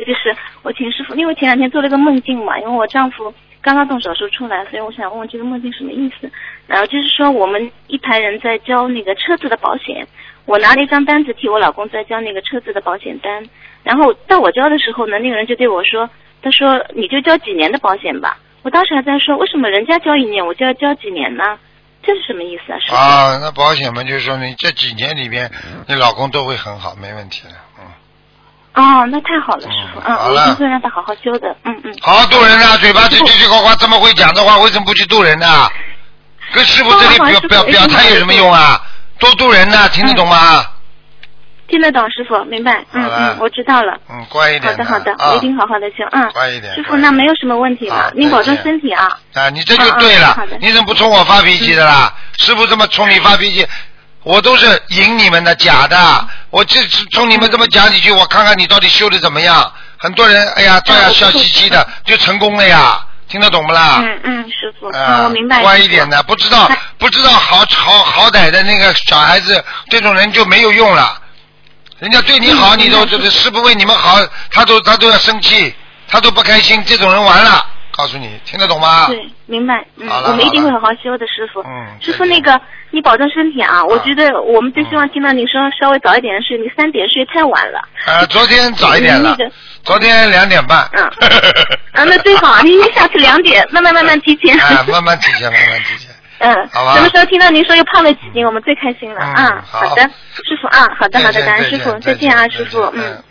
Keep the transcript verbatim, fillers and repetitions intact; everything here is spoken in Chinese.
就是我请师傅，因为前两天做了个梦境嘛，因为我丈夫刚刚动手术出来，所以我想问问这个梦境什么意思。然后就是说我们一排人在交那个车子的保险，我拿了一张单子替我老公在交那个车子的保险单，然后到我交的时候呢，那个人就对我说，他说你就交几年的保险吧。我当时还在说，为什么人家交一年我就要交几年呢？这是什么意思啊？师傅啊，那保险嘛，就是说你这几年里边，你老公都会很好，没问题的。嗯。 哦，那太好了，师傅。嗯， 好了。 我一定会让他好好修的。嗯嗯。 好好渡人啊！嘴巴这句句话话这么会讲的话，为什么不去渡人呢？跟师傅这里表表表态有什么用啊？多渡人呢，听得懂吗？ 听得懂，师傅，明白。嗯嗯，我知道了。 嗯，乖一点。 好的好的，我一定好好的修。嗯， 乖一点。 师傅，那没有什么问题了，您保重身体啊。 啊，你这就对了。你怎么不冲我发脾气的啦？师傅这么冲你发脾气，我都是引你们的，假的。我这冲你们这么讲几句，我看看你到底修的怎么样。很多人，哎呀，照样笑嘻嘻的，就成功了呀。听得懂不啦？ 嗯嗯，师傅，嗯，我明白。 乖一点的，不知道不知道好好好歹的那个小孩子，这种人就没有用了。人家对你好，你都这个师傅为你们好，他都他都要生气，他都不开心，这种人完了。告诉你，听得懂吗？ 对，明白。嗯，我们一定会好好修的，师傅。 嗯。 师傅，那个你保重身体啊！我觉得我们最希望听到你说稍微早一点睡，你三点睡太晚了。 呃，昨天早一点了。那个。昨天两点半。 嗯。啊，那最好，您下次两点，慢慢慢慢提前。 啊，慢慢提前，慢慢提前。 嗯， 好吧。 什么时候听到您说又胖了几斤，我们最开心了。嗯，好的，师傅啊，好的好的，感恩师傅，再见啊，师傅，嗯。